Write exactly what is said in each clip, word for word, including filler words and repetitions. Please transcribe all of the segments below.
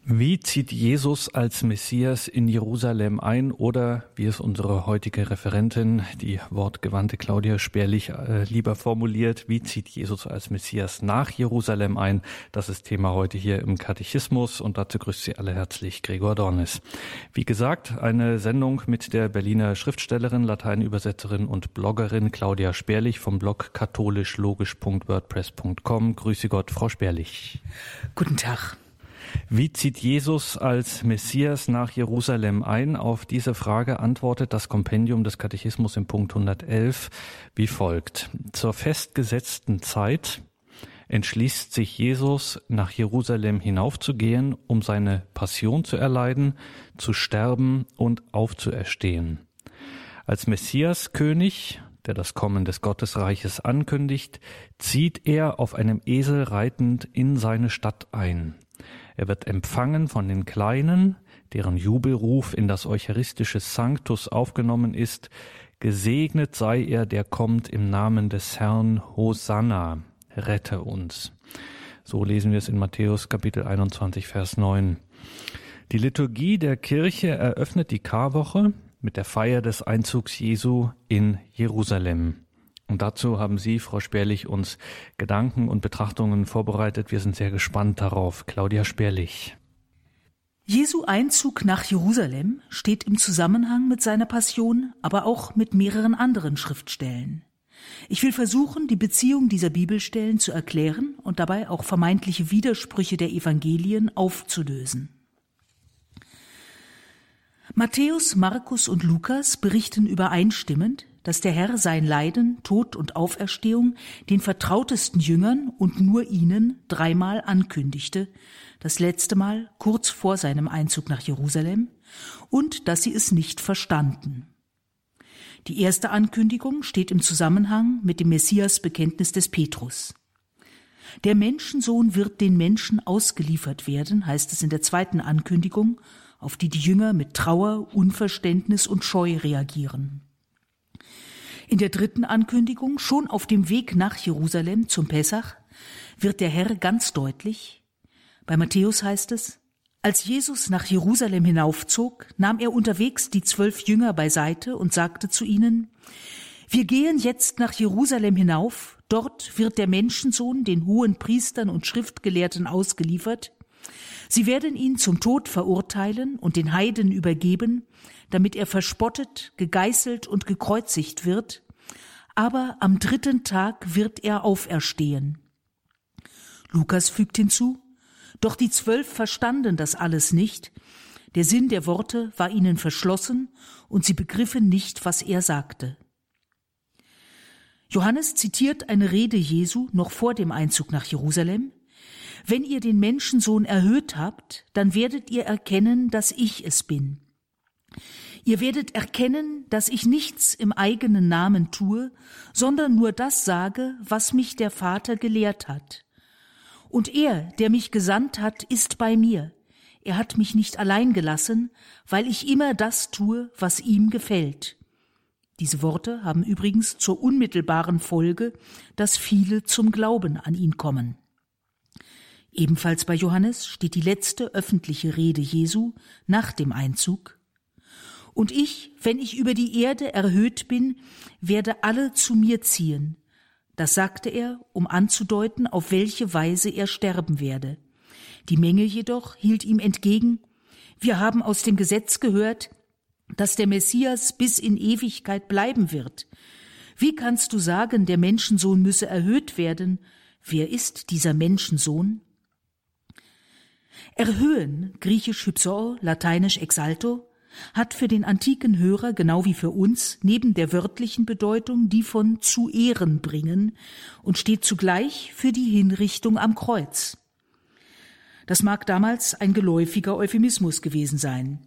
Wie zieht Jesus als Messias in Jerusalem ein oder, wie es unsere heutige Referentin, die wortgewandte Claudia Sperlich, äh, lieber formuliert, wie zieht Jesus als Messias nach Jerusalem ein? Das ist Thema heute hier im Katechismus und dazu grüßt Sie alle herzlich Gregor Dornis. Wie gesagt, eine Sendung mit der Berliner Schriftstellerin, Lateinübersetzerin und Bloggerin Claudia Sperlich vom Blog katholisch logisch punkt wordpress punkt com. Grüße Gott, Frau Sperlich. Guten Tag. Wie zieht Jesus als Messias nach Jerusalem ein? Auf diese Frage antwortet das Kompendium des Katechismus im Punkt hundertelf wie folgt. Zur festgesetzten Zeit entschließt sich Jesus, nach Jerusalem hinaufzugehen, um seine Passion zu erleiden, zu sterben und aufzuerstehen. Als Messiaskönig, der das Kommen des Gottesreiches ankündigt, zieht er auf einem Esel reitend in seine Stadt ein. Er wird empfangen von den Kleinen, deren Jubelruf in das eucharistische Sanctus aufgenommen ist. Gesegnet sei er, der kommt im Namen des Herrn, Hosanna, rette uns. So lesen wir es in Matthäus Kapitel einundzwanzig, Vers neun. Die Liturgie der Kirche eröffnet die Karwoche mit der Feier des Einzugs Jesu in Jerusalem. Und dazu haben Sie, Frau Sperlich, uns Gedanken und Betrachtungen vorbereitet. Wir sind sehr gespannt darauf. Claudia Sperlich. Jesu Einzug nach Jerusalem steht im Zusammenhang mit seiner Passion, aber auch mit mehreren anderen Schriftstellen. Ich will versuchen, die Beziehung dieser Bibelstellen zu erklären und dabei auch vermeintliche Widersprüche der Evangelien aufzulösen. Matthäus, Markus und Lukas berichten übereinstimmend, dass der Herr sein Leiden, Tod und Auferstehung den vertrautesten Jüngern und nur ihnen dreimal ankündigte, das letzte Mal kurz vor seinem Einzug nach Jerusalem, und dass sie es nicht verstanden. Die erste Ankündigung steht im Zusammenhang mit dem Messiasbekenntnis des Petrus. Der Menschensohn wird den Menschen ausgeliefert werden, heißt es in der zweiten Ankündigung, auf die die Jünger mit Trauer, Unverständnis und Scheu reagieren. In der dritten Ankündigung, schon auf dem Weg nach Jerusalem zum Pessach, wird der Herr ganz deutlich. Bei Matthäus heißt es, als Jesus nach Jerusalem hinaufzog, nahm er unterwegs die zwölf Jünger beiseite und sagte zu ihnen, wir gehen jetzt nach Jerusalem hinauf, dort wird der Menschensohn den hohen Priestern und Schriftgelehrten ausgeliefert. Sie werden ihn zum Tod verurteilen und den Heiden übergeben, damit er verspottet, gegeißelt und gekreuzigt wird, aber am dritten Tag wird er auferstehen. Lukas fügt hinzu, doch die Zwölf verstanden das alles nicht, der Sinn der Worte war ihnen verschlossen und sie begriffen nicht, was er sagte. Johannes zitiert eine Rede Jesu noch vor dem Einzug nach Jerusalem. Wenn ihr den Menschensohn erhöht habt, dann werdet ihr erkennen, dass ich es bin. Ihr werdet erkennen, dass ich nichts im eigenen Namen tue, sondern nur das sage, was mich der Vater gelehrt hat. Und er, der mich gesandt hat, ist bei mir. Er hat mich nicht allein gelassen, weil ich immer das tue, was ihm gefällt. Diese Worte haben übrigens zur unmittelbaren Folge, dass viele zum Glauben an ihn kommen. Ebenfalls bei Johannes steht die letzte öffentliche Rede Jesu nach dem Einzug. Und ich, wenn ich über die Erde erhöht bin, werde alle zu mir ziehen. Das sagte er, um anzudeuten, auf welche Weise er sterben werde. Die Menge jedoch hielt ihm entgegen, wir haben aus dem Gesetz gehört, dass der Messias bis in Ewigkeit bleiben wird. Wie kannst du sagen, der Menschensohn müsse erhöht werden? Wer ist dieser Menschensohn? Erhöhen, griechisch hypsoo, lateinisch exalto, hat für den antiken Hörer, genau wie für uns, neben der wörtlichen Bedeutung die von zu Ehren bringen und steht zugleich für die Hinrichtung am Kreuz. Das mag damals ein geläufiger Euphemismus gewesen sein.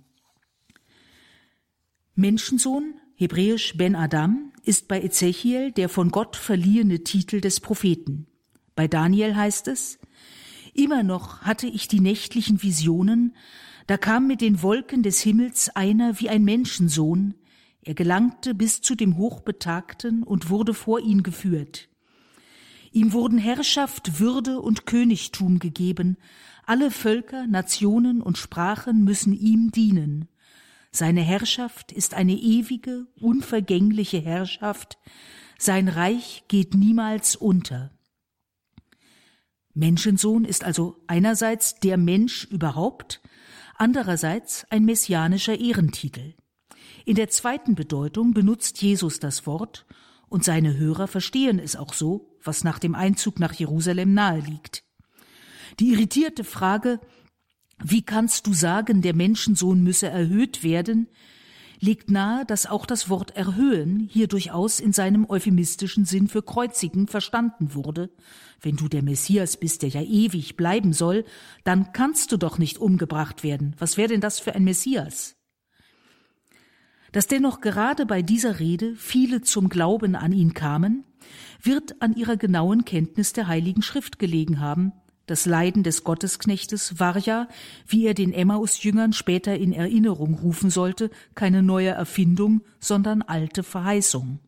Menschensohn, hebräisch Ben Adam, ist bei Ezechiel der von Gott verliehene Titel des Propheten. Bei Daniel heißt es, immer noch hatte ich die nächtlichen Visionen, da kam mit den Wolken des Himmels einer wie ein Menschensohn, er gelangte bis zu dem Hochbetagten und wurde vor ihn geführt. Ihm wurden Herrschaft, Würde und Königtum gegeben, Alle Völker, Nationen und Sprachen müssen ihm dienen. Seine Herrschaft ist eine ewige, unvergängliche Herrschaft. Sein Reich geht niemals unter. Menschensohn ist also einerseits der Mensch überhaupt, andererseits ein messianischer Ehrentitel. In der zweiten Bedeutung benutzt Jesus das Wort, und seine Hörer verstehen es auch so, was nach dem Einzug nach Jerusalem nahe liegt. Die irritierte Frage, wie kannst du sagen, der Menschensohn müsse erhöht werden, legt nahe, dass auch das Wort erhöhen hier durchaus in seinem euphemistischen Sinn für kreuzigen verstanden wurde. Wenn du der Messias bist, der ja ewig bleiben soll, dann kannst du doch nicht umgebracht werden. Was wäre denn das für ein Messias? Dass dennoch gerade bei dieser Rede viele zum Glauben an ihn kamen, wird an ihrer genauen Kenntnis der Heiligen Schrift gelegen haben. Das Leiden des Gottesknechtes war ja, wie er den Emmaus-Jüngern später in Erinnerung rufen sollte, keine neue Erfindung, sondern alte Verheißung.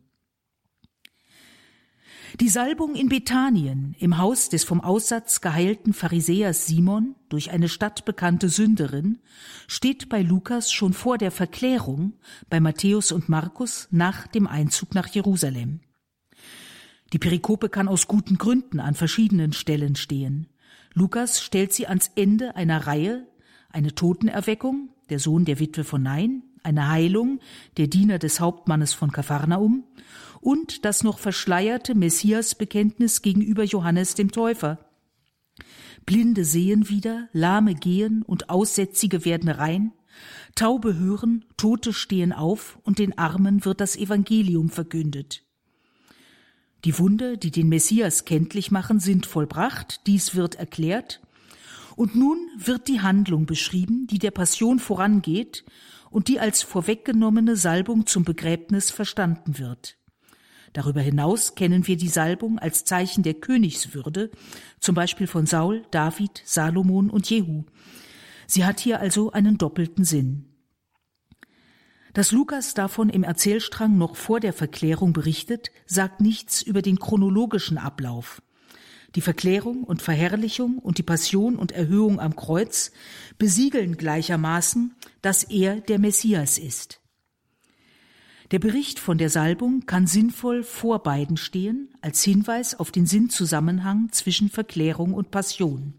Die Salbung in Bethanien, im Haus des vom Aussatz geheilten Pharisäers Simon durch eine stadtbekannte Sünderin, steht bei Lukas schon vor der Verklärung, bei Matthäus und Markus nach dem Einzug nach Jerusalem. Die Perikope kann aus guten Gründen an verschiedenen Stellen stehen. Lukas stellt sie ans Ende einer Reihe, eine Totenerweckung, der Sohn der Witwe von Nain, eine Heilung, der Diener des Hauptmannes von Kapharnaum und das noch verschleierte Messiasbekenntnis gegenüber Johannes dem Täufer. Blinde sehen wieder, Lahme gehen und Aussätzige werden rein, Taube hören, Tote stehen auf und den Armen wird das Evangelium verkündet. Die Wunder, die den Messias kenntlich machen, sind vollbracht, dies wird erklärt. Und nun wird die Handlung beschrieben, die der Passion vorangeht und die als vorweggenommene Salbung zum Begräbnis verstanden wird. Darüber hinaus kennen wir die Salbung als Zeichen der Königswürde, zum Beispiel von Saul, David, Salomon und Jehu. Sie hat hier also einen doppelten Sinn. Dass Lukas davon im Erzählstrang noch vor der Verklärung berichtet, sagt nichts über den chronologischen Ablauf. Die Verklärung und Verherrlichung und die Passion und Erhöhung am Kreuz besiegeln gleichermaßen, dass er der Messias ist. Der Bericht von der Salbung kann sinnvoll vor beiden stehen, als Hinweis auf den Sinnzusammenhang zwischen Verklärung und Passion.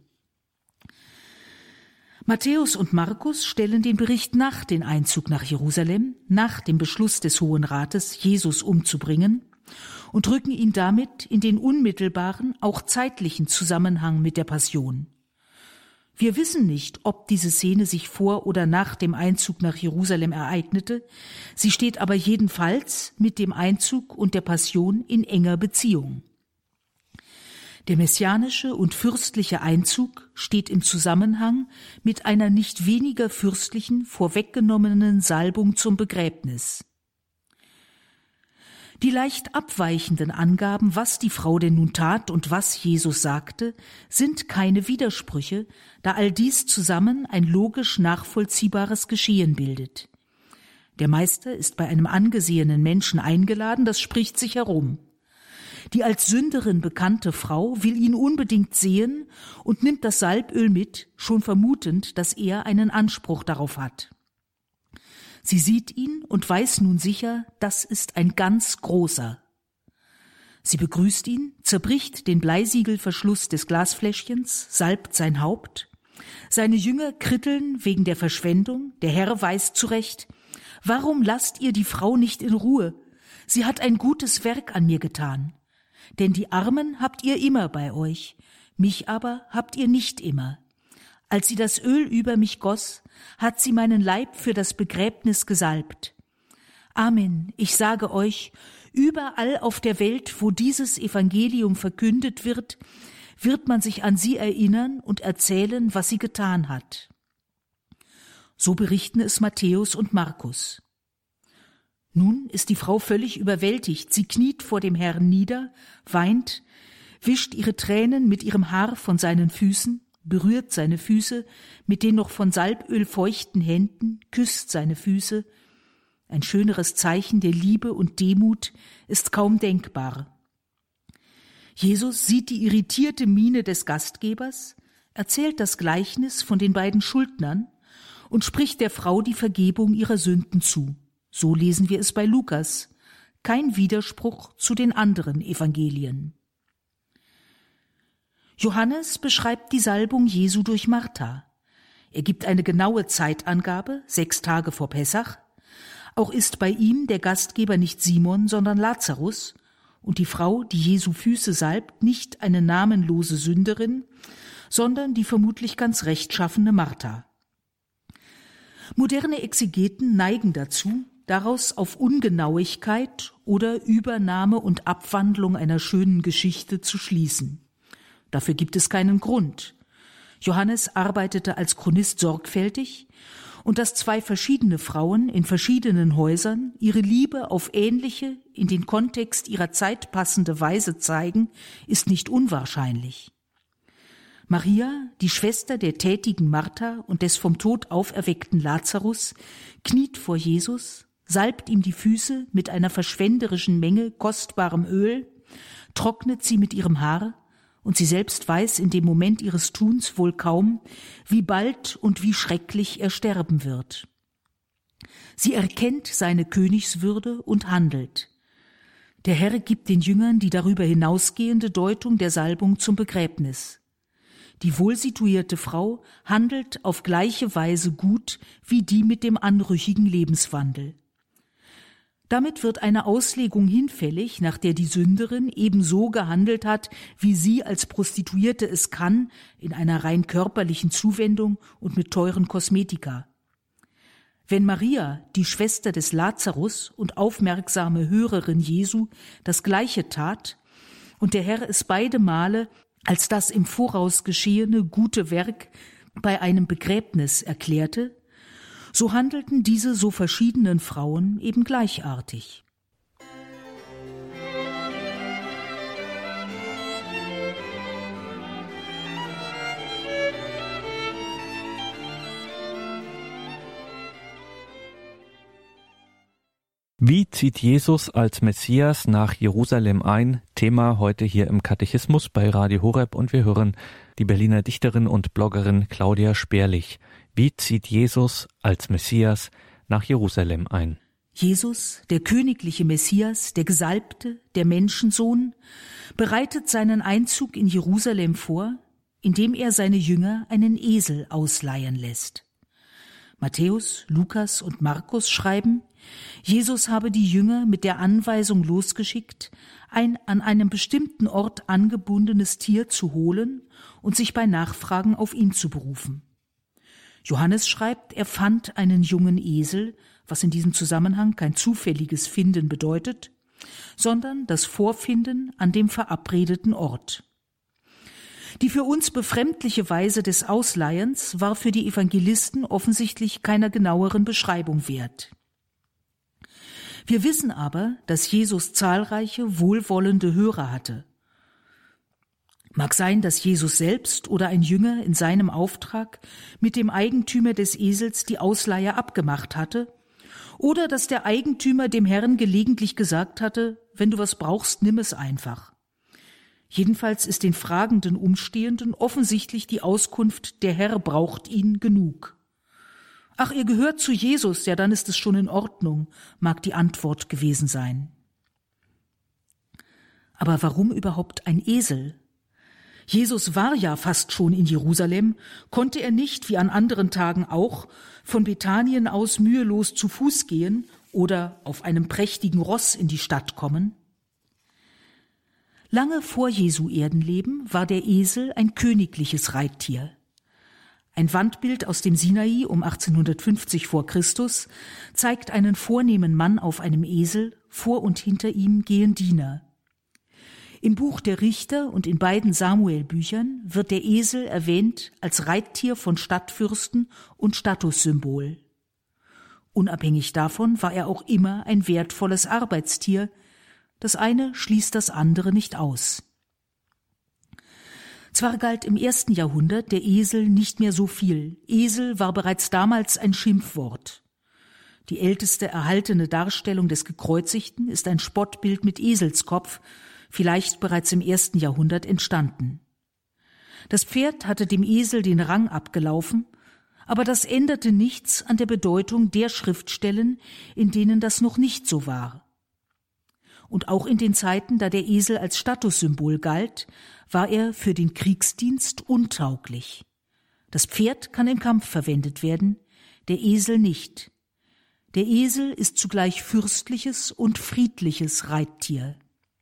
Matthäus und Markus stellen den Bericht nach dem Einzug nach Jerusalem, nach dem Beschluss des Hohen Rates, Jesus umzubringen, und rücken ihn damit in den unmittelbaren, auch zeitlichen Zusammenhang mit der Passion. Wir wissen nicht, ob diese Szene sich vor oder nach dem Einzug nach Jerusalem ereignete, sie steht aber jedenfalls mit dem Einzug und der Passion in enger Beziehung. Der messianische und fürstliche Einzug steht im Zusammenhang mit einer nicht weniger fürstlichen, vorweggenommenen Salbung zum Begräbnis. Die leicht abweichenden Angaben, was die Frau denn nun tat und was Jesus sagte, sind keine Widersprüche, da all dies zusammen ein logisch nachvollziehbares Geschehen bildet. Der Meister ist bei einem angesehenen Menschen eingeladen, das spricht sich herum. Die als Sünderin bekannte Frau will ihn unbedingt sehen und nimmt das Salböl mit, schon vermutend, dass er einen Anspruch darauf hat. Sie sieht ihn und weiß nun sicher, das ist ein ganz großer. Sie begrüßt ihn, zerbricht den Bleisiegelverschluss des Glasfläschchens, salbt sein Haupt. Seine Jünger kritteln wegen der Verschwendung, der Herr weiß zurecht, warum lasst ihr die Frau nicht in Ruhe? Sie hat ein gutes Werk an mir getan. Denn die Armen habt ihr immer bei euch, mich aber habt ihr nicht immer. Als sie das Öl über mich goss, hat sie meinen Leib für das Begräbnis gesalbt. Amen, ich sage euch, überall auf der Welt, wo dieses Evangelium verkündet wird, wird man sich an sie erinnern und erzählen, was sie getan hat. So berichten es Matthäus und Markus. Nun ist die Frau völlig überwältigt. Sie kniet vor dem Herrn nieder, weint, wischt ihre Tränen mit ihrem Haar von seinen Füßen, berührt seine Füße mit den noch von Salböl feuchten Händen, küsst seine Füße. Ein schöneres Zeichen der Liebe und Demut ist kaum denkbar. Jesus sieht die irritierte Miene des Gastgebers, erzählt das Gleichnis von den beiden Schuldnern und spricht der Frau die Vergebung ihrer Sünden zu. So lesen wir es bei Lukas. Kein Widerspruch zu den anderen Evangelien. Johannes beschreibt die Salbung Jesu durch Martha. Er gibt eine genaue Zeitangabe, sechs Tage vor Pessach. Auch ist bei ihm der Gastgeber nicht Simon, sondern Lazarus, und die Frau, die Jesu Füße salbt, nicht eine namenlose Sünderin, sondern die vermutlich ganz rechtschaffene Martha. Moderne Exegeten neigen dazu, daraus auf Ungenauigkeit oder Übernahme und Abwandlung einer schönen Geschichte zu schließen. Dafür gibt es keinen Grund. Johannes arbeitete als Chronist sorgfältig, und dass zwei verschiedene Frauen in verschiedenen Häusern ihre Liebe auf ähnliche, in den Kontext ihrer Zeit passende Weise zeigen, ist nicht unwahrscheinlich. Maria, die Schwester der tätigen Martha und des vom Tod auferweckten Lazarus, kniet vor Jesus, salbt ihm die Füße mit einer verschwenderischen Menge kostbarem Öl, trocknet sie mit ihrem Haar, und sie selbst weiß in dem Moment ihres Tuns wohl kaum, wie bald und wie schrecklich er sterben wird. Sie erkennt seine Königswürde und handelt. Der Herr gibt den Jüngern die darüber hinausgehende Deutung der Salbung zum Begräbnis. Die wohlsituierte Frau handelt auf gleiche Weise gut wie die mit dem anrüchigen Lebenswandel. Damit wird eine Auslegung hinfällig, nach der die Sünderin ebenso gehandelt hat, wie sie als Prostituierte es kann, in einer rein körperlichen Zuwendung und mit teuren Kosmetika. Wenn Maria, die Schwester des Lazarus und aufmerksame Hörerin Jesu, das Gleiche tat und der Herr es beide Male als das im Voraus geschehene gute Werk bei einem Begräbnis erklärte, so handelten diese so verschiedenen Frauen eben gleichartig. Wie zieht Jesus als Messias nach Jerusalem ein? Thema heute hier im Katechismus bei Radio Horeb, und wir hören die Berliner Dichterin und Bloggerin Claudia Sperlich. Wie zieht Jesus als Messias nach Jerusalem ein? Jesus, der königliche Messias, der Gesalbte, der Menschensohn, bereitet seinen Einzug in Jerusalem vor, indem er seine Jünger einen Esel ausleihen lässt. Matthäus, Lukas und Markus schreiben, Jesus habe die Jünger mit der Anweisung losgeschickt, ein an einem bestimmten Ort angebundenes Tier zu holen und sich bei Nachfragen auf ihn zu berufen. Johannes schreibt, er fand einen jungen Esel, was in diesem Zusammenhang kein zufälliges Finden bedeutet, sondern das Vorfinden an dem verabredeten Ort. Die für uns befremdliche Weise des Ausleihens war für die Evangelisten offensichtlich keiner genaueren Beschreibung wert. Wir wissen aber, dass Jesus zahlreiche, wohlwollende Hörer hatte. Mag sein, dass Jesus selbst oder ein Jünger in seinem Auftrag mit dem Eigentümer des Esels die Ausleihe abgemacht hatte, oder dass der Eigentümer dem Herrn gelegentlich gesagt hatte, wenn du was brauchst, nimm es einfach. Jedenfalls ist den fragenden Umstehenden offensichtlich die Auskunft, der Herr braucht ihn, genug. Ach, ihr gehört zu Jesus, ja, dann ist es schon in Ordnung, mag die Antwort gewesen sein. Aber warum überhaupt ein Esel? Jesus war ja fast schon in Jerusalem, konnte er nicht, wie an anderen Tagen auch, von Bethanien aus mühelos zu Fuß gehen oder auf einem prächtigen Ross in die Stadt kommen? Lange vor Jesu Erdenleben war der Esel ein königliches Reittier. Ein Wandbild aus dem Sinai um achtzehnhundertfünfzig vor Christus zeigt einen vornehmen Mann auf einem Esel, vor und hinter ihm gehen Diener. Im Buch der Richter und in beiden Samuel-Büchern wird der Esel erwähnt als Reittier von Stadtfürsten und Statussymbol. Unabhängig davon war er auch immer ein wertvolles Arbeitstier. Das eine schließt das andere nicht aus. Zwar galt im ersten Jahrhundert der Esel nicht mehr so viel. Esel war bereits damals ein Schimpfwort. Die älteste erhaltene Darstellung des Gekreuzigten ist ein Spottbild mit Eselskopf, vielleicht bereits im ersten Jahrhundert entstanden. Das Pferd hatte dem Esel den Rang abgelaufen, aber das änderte nichts an der Bedeutung der Schriftstellen, in denen das noch nicht so war. Und auch in den Zeiten, da der Esel als Statussymbol galt, war er für den Kriegsdienst untauglich. Das Pferd kann im Kampf verwendet werden, der Esel nicht. Der Esel ist zugleich fürstliches und friedliches Reittier.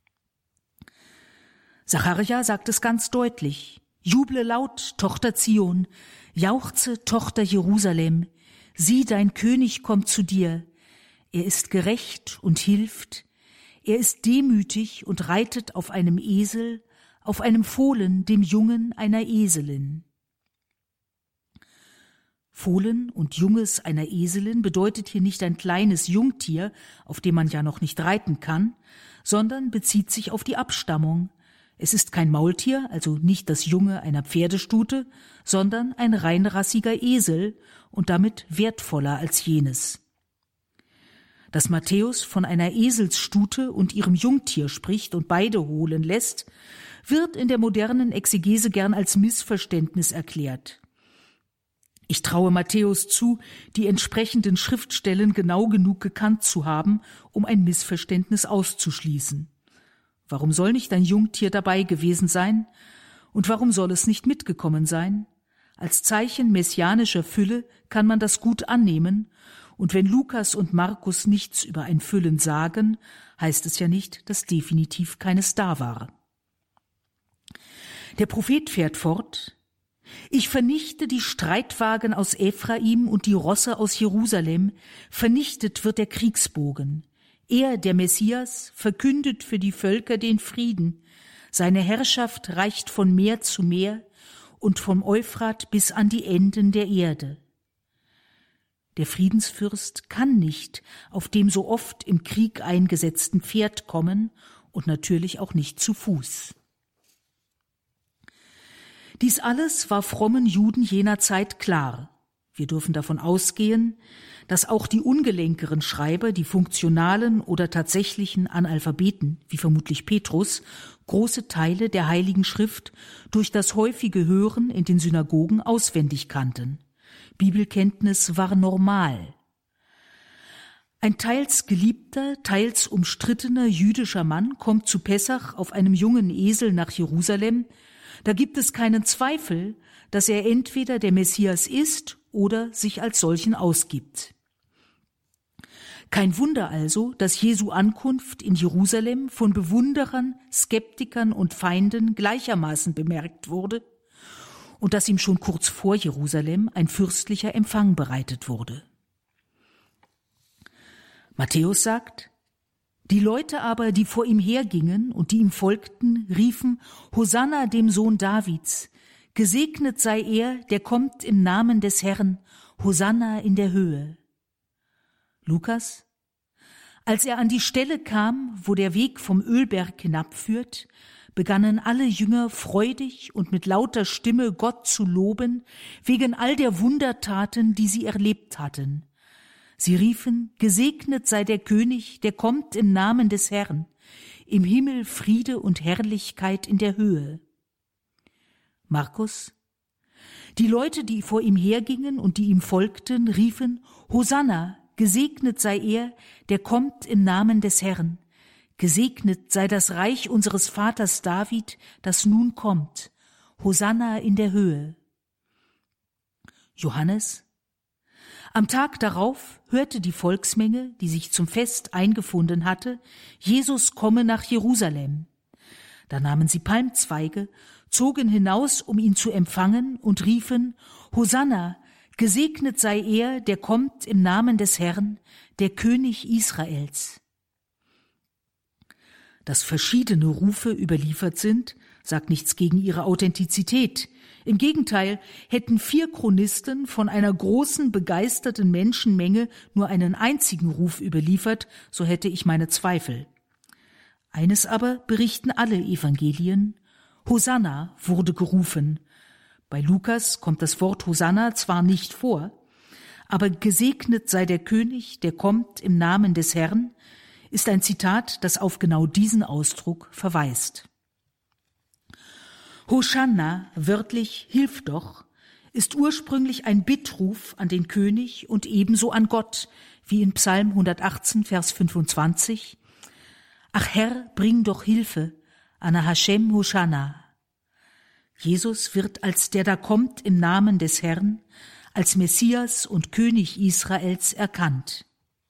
Sacharja sagt es ganz deutlich: Juble laut, Tochter Zion, jauchze, Tochter Jerusalem, sieh, dein König kommt zu dir. Er ist gerecht und hilft, er ist demütig und reitet auf einem Esel, auf einem Fohlen, dem Jungen einer Eselin. Fohlen und Junges einer Eselin bedeutet hier nicht ein kleines Jungtier, auf dem man ja noch nicht reiten kann, sondern bezieht sich auf die Abstammung. Es ist kein Maultier, also nicht das Junge einer Pferdestute, sondern ein reinrassiger Esel und damit wertvoller als jenes. Dass Matthäus von einer Eselsstute und ihrem Jungtier spricht und beide holen lässt, wird in der modernen Exegese gern als Missverständnis erklärt. Ich traue Matthäus zu, die entsprechenden Schriftstellen genau genug gekannt zu haben, um ein Missverständnis auszuschließen. Warum soll nicht ein Jungtier dabei gewesen sein? Und warum soll es nicht mitgekommen sein? Als Zeichen messianischer Fülle kann man das gut annehmen, und wenn Lukas und Markus nichts über ein Füllen sagen, heißt es ja nicht, dass definitiv keines da war. Der Prophet fährt fort: Ich vernichte die Streitwagen aus Ephraim und die Rosse aus Jerusalem, vernichtet wird der Kriegsbogen. Er, der Messias, verkündet für die Völker den Frieden. Seine Herrschaft reicht von Meer zu Meer und vom Euphrat bis an die Enden der Erde. Der Friedensfürst kann nicht auf dem so oft im Krieg eingesetzten Pferd kommen und natürlich auch nicht zu Fuß. Dies alles war frommen Juden jener Zeit klar. Wir dürfen davon ausgehen, dass auch die ungelenkeren Schreiber, die funktionalen oder tatsächlichen Analphabeten, wie vermutlich Petrus, große Teile der Heiligen Schrift durch das häufige Hören in den Synagogen auswendig kannten. Bibelkenntnis war normal. Ein teils geliebter, teils umstrittener jüdischer Mann kommt zu Pessach auf einem jungen Esel nach Jerusalem. Da gibt es keinen Zweifel, dass er entweder der Messias ist oder sich als solchen ausgibt. Kein Wunder also, dass Jesu Ankunft in Jerusalem von Bewunderern, Skeptikern und Feinden gleichermaßen bemerkt wurde und dass ihm schon kurz vor Jerusalem ein fürstlicher Empfang bereitet wurde. Matthäus sagt: Die Leute aber, die vor ihm hergingen und die ihm folgten, riefen: Hosanna dem Sohn Davids! Gesegnet sei er, der kommt im Namen des Herrn, Hosanna in der Höhe. Lukas: Als er an die Stelle kam, wo der Weg vom Ölberg hinabführt, begannen alle Jünger freudig und mit lauter Stimme Gott zu loben, wegen all der Wundertaten, die sie erlebt hatten. Sie riefen: Gesegnet sei der König, der kommt im Namen des Herrn, im Himmel Friede und Herrlichkeit in der Höhe. Markus: Die Leute, die vor ihm hergingen und die ihm folgten, riefen: Hosanna, gesegnet sei er, der kommt im Namen des Herrn. Gesegnet sei das Reich unseres Vaters David, das nun kommt. Hosanna in der Höhe. Johannes: Am Tag darauf hörte die Volksmenge, die sich zum Fest eingefunden hatte, Jesus komme nach Jerusalem. Da nahmen sie Palmzweige, zogen hinaus, um ihn zu empfangen, und riefen: Hosanna, gesegnet sei er, der kommt im Namen des Herrn, der König Israels. Dass verschiedene Rufe überliefert sind, sagt nichts gegen ihre Authentizität. Im Gegenteil, hätten vier Chronisten von einer großen, begeisterten Menschenmenge nur einen einzigen Ruf überliefert, so hätte ich meine Zweifel. Eines aber berichten alle Evangelien: Hosanna wurde gerufen. Bei Lukas kommt das Wort Hosanna zwar nicht vor, aber gesegnet sei der König, der kommt im Namen des Herrn, ist ein Zitat, das auf genau diesen Ausdruck verweist. Hosanna, wörtlich Hilf doch, ist ursprünglich ein Bittruf an den König und ebenso an Gott, wie in Psalm hundertachtzehn, Vers fünfundzwanzig. Ach Herr, bring doch Hilfe, Ana Hashem Hosanna. Jesus wird als der da kommt im Namen des Herrn, als Messias und König Israels erkannt.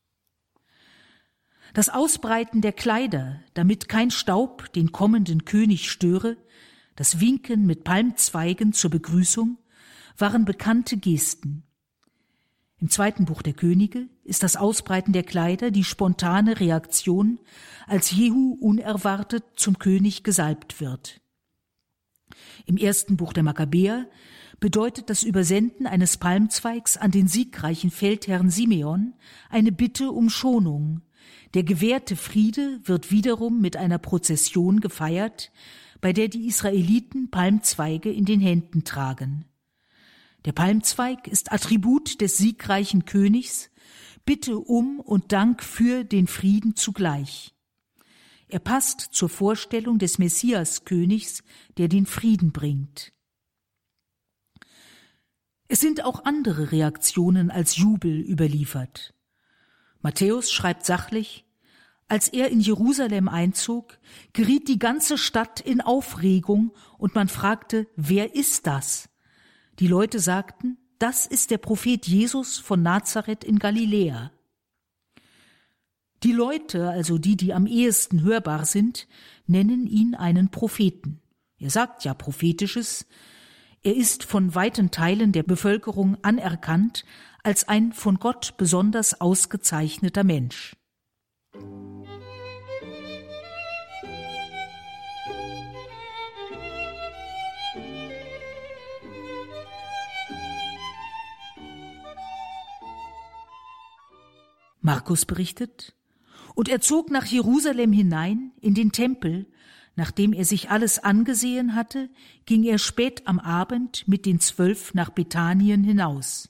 Das Ausbreiten der Kleider, damit kein Staub den kommenden König störe, das Winken mit Palmzweigen zur Begrüßung, waren bekannte Gesten. Im zweiten Buch der Könige ist das Ausbreiten der Kleider die spontane Reaktion, als Jehu unerwartet zum König gesalbt wird. Im ersten Buch der Makkabäer bedeutet das Übersenden eines Palmzweigs an den siegreichen Feldherrn Simeon eine Bitte um Schonung. Der gewährte Friede wird wiederum mit einer Prozession gefeiert, bei der die Israeliten Palmzweige in den Händen tragen. Der Palmzweig ist Attribut des siegreichen Königs, Bitte um und Dank für den Frieden zugleich. Er passt zur Vorstellung des Messias-Königs, der den Frieden bringt. Es sind auch andere Reaktionen als Jubel überliefert. Matthäus schreibt sachlich: Als er in Jerusalem einzog, geriet die ganze Stadt in Aufregung und man fragte, wer ist das? Die Leute sagten, das ist der Prophet Jesus von Nazareth in Galiläa. Die Leute, also die, die am ehesten hörbar sind, nennen ihn einen Propheten. Er sagt ja Prophetisches. Er ist von weiten Teilen der Bevölkerung anerkannt als ein von Gott besonders ausgezeichneter Mensch. Markus berichtet: Und er zog nach Jerusalem hinein, in den Tempel. Nachdem er sich alles angesehen hatte, ging er spät am Abend mit den Zwölf nach Bethanien hinaus.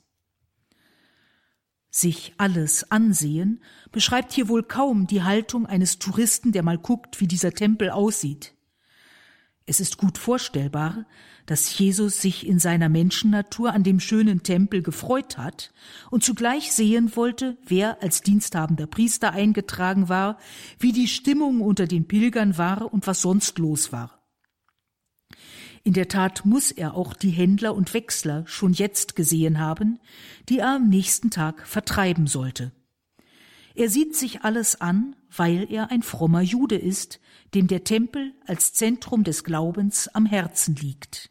Sich alles ansehen beschreibt hier wohl kaum die Haltung eines Touristen, der mal guckt, wie dieser Tempel aussieht. Es ist gut vorstellbar, dass Jesus sich in seiner Menschennatur an dem schönen Tempel gefreut hat und zugleich sehen wollte, wer als diensthabender Priester eingetragen war, wie die Stimmung unter den Pilgern war und was sonst los war. In der Tat muss er auch die Händler und Wechsler schon jetzt gesehen haben, die er am nächsten Tag vertreiben sollte. Er sieht sich alles an, weil er ein frommer Jude ist, dem der Tempel als Zentrum des Glaubens am Herzen liegt.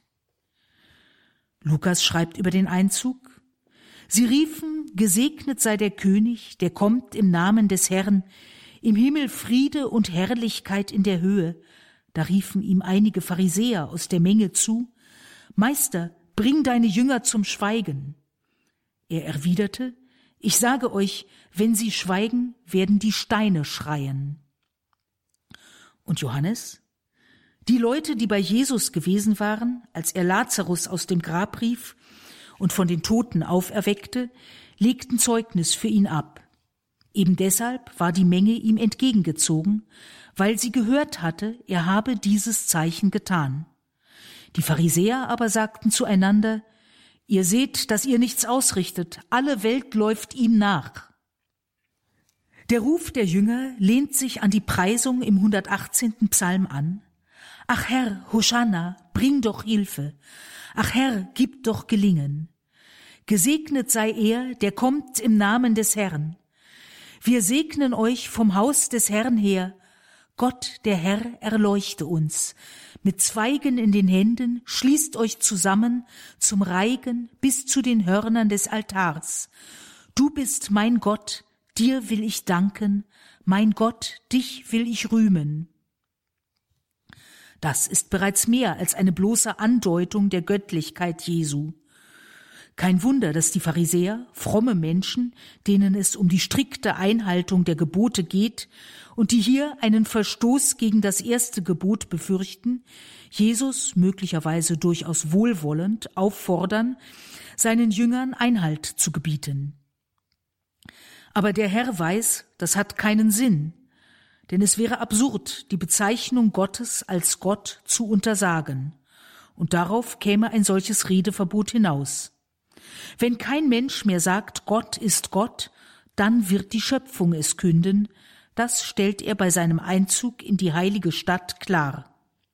Lukas schreibt über den Einzug: Sie riefen, gesegnet sei der König, der kommt im Namen des Herrn, im Himmel Friede und Herrlichkeit in der Höhe. Da riefen ihm einige Pharisäer aus der Menge zu: Meister, bring deine Jünger zum Schweigen. Er erwiderte: Ich sage euch, wenn sie schweigen, werden die Steine schreien. Und Johannes? Die Leute, die bei Jesus gewesen waren, als er Lazarus aus dem Grab rief und von den Toten auferweckte, legten Zeugnis für ihn ab. Eben deshalb war die Menge ihm entgegengezogen, weil sie gehört hatte, er habe dieses Zeichen getan. Die Pharisäer aber sagten zueinander: Ihr seht, dass ihr nichts ausrichtet, alle Welt läuft ihm nach. Der Ruf der Jünger lehnt sich an die Preisung im hundertachtzehnten Psalm an. Ach Herr, Hosanna, bring doch Hilfe. Ach Herr, gib doch Gelingen. Gesegnet sei er, der kommt im Namen des Herrn. Wir segnen euch vom Haus des Herrn her. Gott, der Herr, erleuchte uns. Mit Zweigen in den Händen schließt euch zusammen zum Reigen bis zu den Hörnern des Altars. Du bist mein Gott, dir will ich danken, mein Gott, dich will ich rühmen. Das ist bereits mehr als eine bloße Andeutung der Göttlichkeit Jesu. Kein Wunder, dass die Pharisäer, fromme Menschen, denen es um die strikte Einhaltung der Gebote geht und die hier einen Verstoß gegen das erste Gebot befürchten, Jesus möglicherweise durchaus wohlwollend auffordern, seinen Jüngern Einhalt zu gebieten. Aber der Herr weiß, das hat keinen Sinn, denn es wäre absurd, die Bezeichnung Gottes als Gott zu untersagen. und darauf käme ein solches Redeverbot hinaus. Wenn kein Mensch mehr sagt, Gott ist Gott, dann wird die Schöpfung es künden. Das stellt er bei seinem Einzug in die heilige Stadt klar.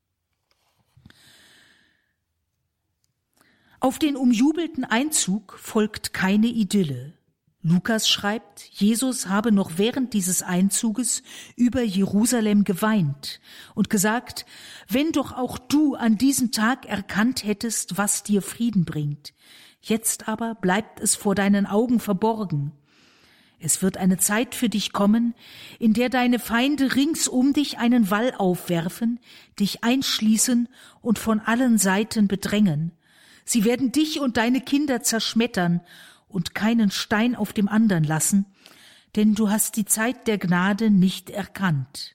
Auf den umjubelten Einzug folgt keine Idylle. Lukas schreibt, Jesus habe noch während dieses Einzuges über Jerusalem geweint und gesagt, wenn doch auch du an diesem Tag erkannt hättest, was dir Frieden bringt. Jetzt aber bleibt es vor deinen Augen verborgen. Es wird eine Zeit für dich kommen, in der deine Feinde rings um dich einen Wall aufwerfen, dich einschließen und von allen Seiten bedrängen. Sie werden dich und deine Kinder zerschmettern und keinen Stein auf dem anderen lassen, denn du hast die Zeit der Gnade nicht erkannt.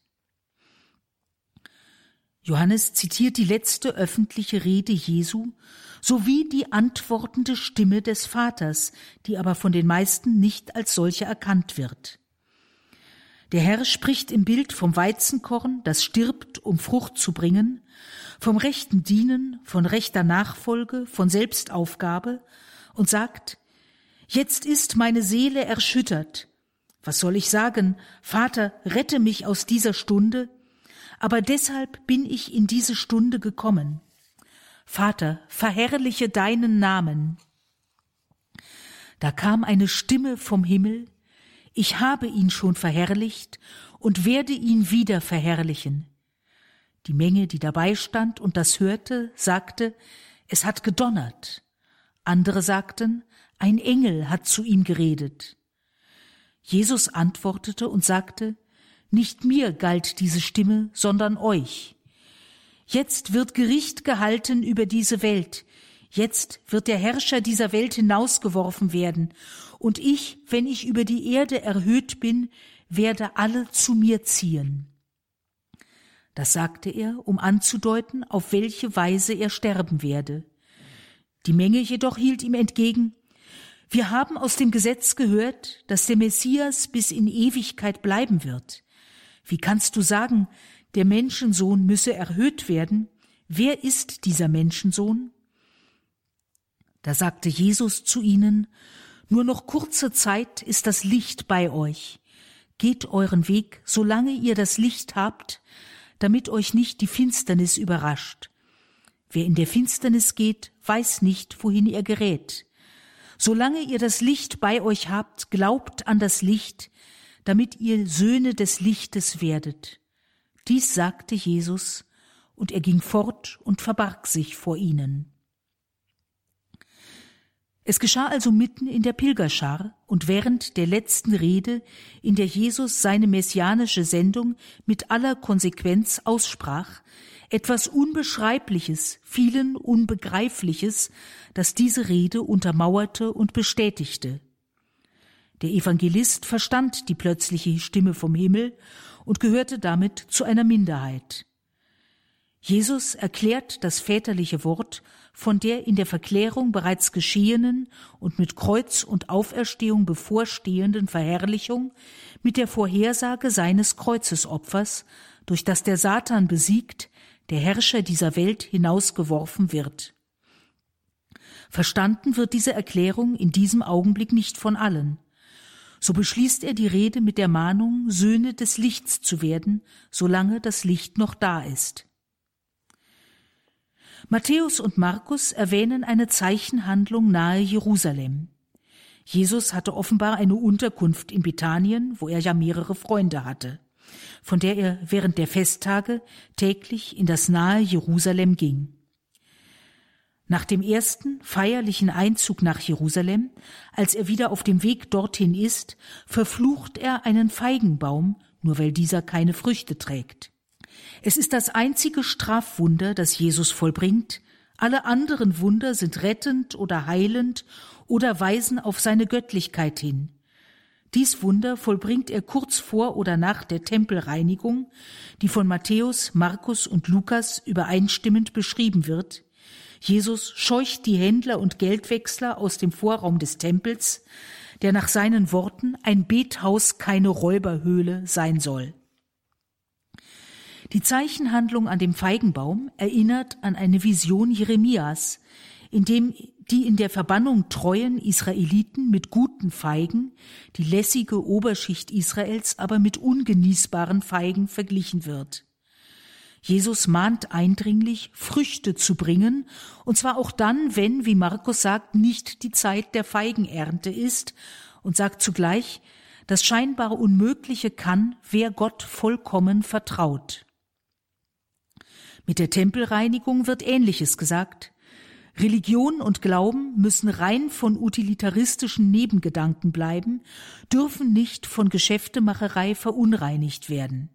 Johannes zitiert die letzte öffentliche Rede Jesu sowie die antwortende Stimme des Vaters, die aber von den meisten nicht als solche erkannt wird. Der Herr spricht im Bild vom Weizenkorn, das stirbt, um Frucht zu bringen, vom rechten Dienen, von rechter Nachfolge, von Selbstaufgabe und sagt, jetzt ist meine Seele erschüttert. Was soll ich sagen? Vater, rette mich aus dieser Stunde. Aber deshalb bin ich in diese Stunde gekommen. Vater, verherrliche deinen Namen. Da kam eine Stimme vom Himmel, ich habe ihn schon verherrlicht und werde ihn wieder verherrlichen. Die Menge, die dabei stand und das hörte, sagte, es hat gedonnert. Andere sagten, ein Engel hat zu ihm geredet. Jesus antwortete und sagte, nicht mir galt diese Stimme, sondern euch. Jetzt wird Gericht gehalten über diese Welt. Jetzt wird der Herrscher dieser Welt hinausgeworfen werden. Und ich, wenn ich über die Erde erhöht bin, werde alle zu mir ziehen. Das sagte er, um anzudeuten, auf welche Weise er sterben werde. Die Menge jedoch hielt ihm entgegen, wir haben aus dem Gesetz gehört, dass der Messias bis in Ewigkeit bleiben wird. Wie kannst du sagen, der Menschensohn müsse erhöht werden? Wer ist dieser Menschensohn? Da sagte Jesus zu ihnen, nur noch kurze Zeit ist das Licht bei euch. Geht euren Weg, solange ihr das Licht habt, damit euch nicht die Finsternis überrascht. Wer in der Finsternis geht, weiß nicht, wohin er gerät. Solange ihr das Licht bei euch habt, glaubt an das Licht, damit ihr Söhne des Lichtes werdet. Dies sagte Jesus, und er ging fort und verbarg sich vor ihnen. Es geschah also mitten in der Pilgerschar und während der letzten Rede, in der Jesus seine messianische Sendung mit aller Konsequenz aussprach, etwas Unbeschreibliches, vielen Unbegreifliches, das diese Rede untermauerte und bestätigte. Der Evangelist verstand die plötzliche Stimme vom Himmel und gehörte damit zu einer Minderheit. Jesus erklärt das väterliche Wort von der in der Verklärung bereits geschehenen und mit Kreuz und Auferstehung bevorstehenden Verherrlichung mit der Vorhersage seines Kreuzesopfers, durch das der Satan besiegt, der Herrscher dieser Welt hinausgeworfen wird. Verstanden wird diese Erklärung in diesem Augenblick nicht von allen. So beschließt er die Rede mit der Mahnung, Söhne des Lichts zu werden, solange das Licht noch da ist. Matthäus und Markus erwähnen eine Zeichenhandlung nahe Jerusalem. Jesus hatte offenbar eine Unterkunft in Bethanien, wo er ja mehrere Freunde hatte, von der er während der Festtage täglich in das nahe Jerusalem ging. Nach dem ersten feierlichen Einzug nach Jerusalem, als er wieder auf dem Weg dorthin ist, verflucht er einen Feigenbaum, nur weil dieser keine Früchte trägt. Es ist das einzige Strafwunder, das Jesus vollbringt. Alle anderen Wunder sind rettend oder heilend oder weisen auf seine Göttlichkeit hin. Dies Wunder vollbringt er kurz vor oder nach der Tempelreinigung, die von Matthäus, Markus und Lukas übereinstimmend beschrieben wird. Jesus scheucht die Händler und Geldwechsler aus dem Vorraum des Tempels, der nach seinen Worten ein Bethaus, keine Räuberhöhle sein soll. Die Zeichenhandlung an dem Feigenbaum erinnert an eine Vision Jeremias, in dem die in der Verbannung treuen Israeliten mit guten Feigen, die lässige Oberschicht Israels aber mit ungenießbaren Feigen verglichen wird. Jesus mahnt eindringlich, Früchte zu bringen, und zwar auch dann, wenn, wie Markus sagt, nicht die Zeit der Feigenernte ist, und sagt zugleich, das scheinbar Unmögliche kann, wer Gott vollkommen vertraut. Mit der Tempelreinigung wird Ähnliches gesagt. Religion und Glauben müssen rein von utilitaristischen Nebengedanken bleiben, dürfen nicht von Geschäftemacherei verunreinigt werden.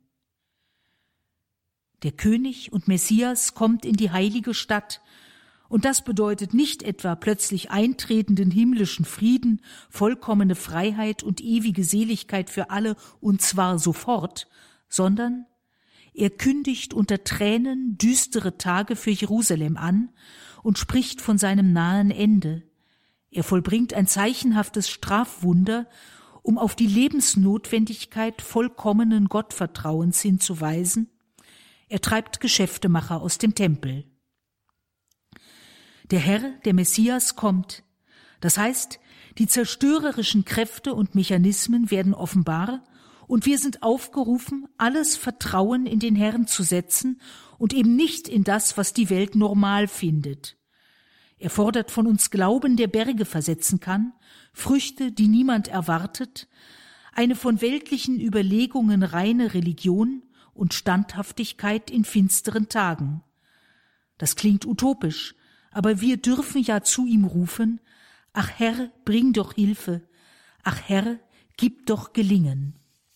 Der König und Messias kommt in die heilige Stadt, und das bedeutet nicht etwa plötzlich eintretenden himmlischen Frieden, vollkommene Freiheit und ewige Seligkeit für alle, und zwar sofort, sondern er kündigt unter Tränen düstere Tage für Jerusalem an und spricht von seinem nahen Ende. Er vollbringt ein zeichenhaftes Strafwunder, um auf die Lebensnotwendigkeit vollkommenen Gottvertrauens hinzuweisen. Er treibt Geschäftemacher aus dem Tempel. Der Herr, der Messias, kommt. Das heißt, die zerstörerischen Kräfte und Mechanismen werden offenbar, und wir sind aufgerufen, alles Vertrauen in den Herrn zu setzen und eben nicht in das, was die Welt normal findet. Er fordert von uns Glauben, der Berge versetzen kann, Früchte, die niemand erwartet, eine von weltlichen Überlegungen reine Religion und Standhaftigkeit in finsteren Tagen. Das klingt utopisch, aber wir dürfen ja zu ihm rufen, ach Herr, bring doch Hilfe, ach Herr, gib doch Gelingen.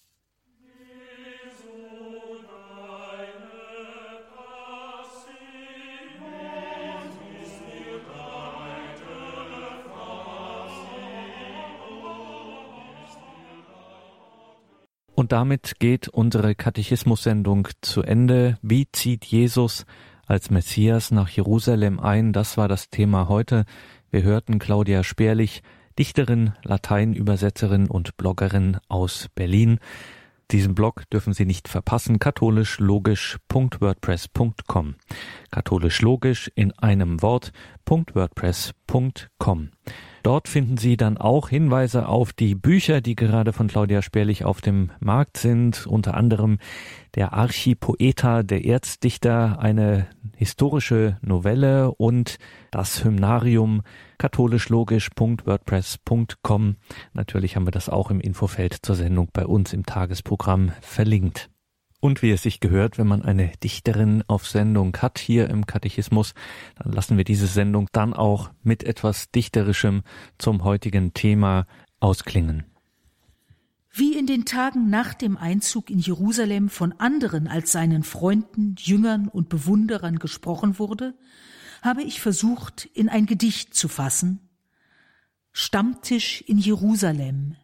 Und damit geht unsere Katechismus-Sendung zu Ende. Wie zieht Jesus als Messias nach Jerusalem ein? Das war das Thema heute. Wir hörten Claudia Sperlich, Dichterin, Lateinübersetzerin und Bloggerin aus Berlin. Diesen Blog dürfen Sie nicht verpassen, katholischlogisch punkt wordpress punkt com. katholischlogisch in einem Wort .wordpress punkt com. Dort finden Sie dann auch Hinweise auf die Bücher, die gerade von Claudia Sperlich auf dem Markt sind, unter anderem der Archipoeta, der Erzdichter, eine historische Novelle, und das Hymnarium, katholischlogisch punkt wordpress punkt com. Natürlich haben wir das auch im Infofeld zur Sendung bei uns im Tagesprogramm verlinkt. Und wie es sich gehört, wenn man eine Dichterin auf Sendung hat hier im Katechismus, dann lassen wir diese Sendung dann auch mit etwas Dichterischem zum heutigen Thema ausklingen. Wie in den Tagen nach dem Einzug in Jerusalem von anderen als seinen Freunden, Jüngern und Bewunderern gesprochen wurde, habe ich versucht, in ein Gedicht zu fassen. Stammtisch in Jerusalem.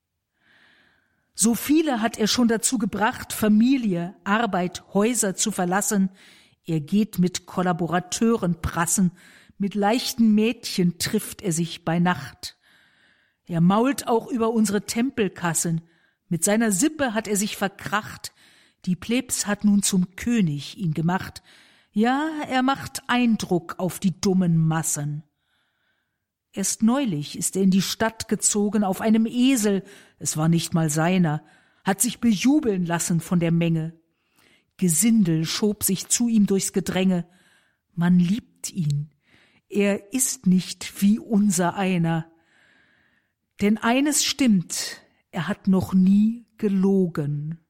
So viele hat er schon dazu gebracht, Familie, Arbeit, Häuser zu verlassen. Er geht mit Kollaborateuren prassen, mit leichten Mädchen trifft er sich bei Nacht. Er mault auch über unsere Tempelkassen, mit seiner Sippe hat er sich verkracht, die Plebs hat nun zum König ihn gemacht. Ja, er macht Eindruck auf die dummen Massen. Erst neulich ist er in die Stadt gezogen auf einem Esel, es war nicht mal seiner, hat sich bejubeln lassen von der Menge. Gesindel schob sich zu ihm durchs Gedränge. Man liebt ihn, er ist nicht wie unser einer. Denn eines stimmt, er hat noch nie gelogen.